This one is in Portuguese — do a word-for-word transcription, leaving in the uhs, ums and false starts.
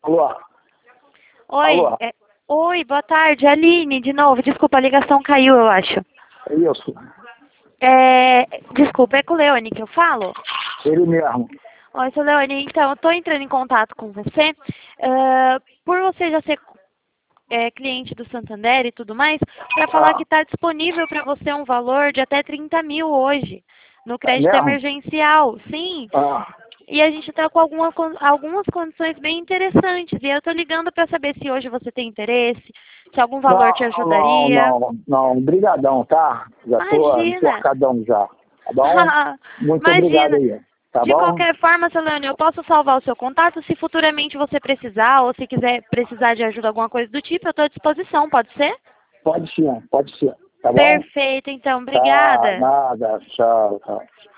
Alô? Oi, Alô? é- oi, boa tarde, Aline, de novo. Desculpa, a ligação caiu, eu acho. É isso. É, desculpa, é com o Leone que eu falo? Ele mesmo. Oi, sou Leone. Então, eu estou entrando em contato com você. ah, por você já ser é, cliente do Santander e tudo mais, para falar Ah, que está disponível para você um valor de até trinta mil hoje, no é crédito mesmo? emergencial. Sim. Ah, E a gente está com alguma, con- algumas condições bem interessantes. E eu estou ligando para saber se hoje você tem interesse, se algum valor te não, não, ajudaria. não, não. Brigadão, tá? Já tô Imagina! enforcadão já. Tá bom? Muito obrigado Imagina! aí. Tá De bom? qualquer forma, Celane, eu posso salvar o seu contato se futuramente você precisar ou se quiser precisar de ajuda, alguma coisa do tipo, eu estou à disposição, pode ser? Pode sim, pode ser. Tá bom? Perfeito, então. Tá, Obrigada. nada. Tchau, tchau.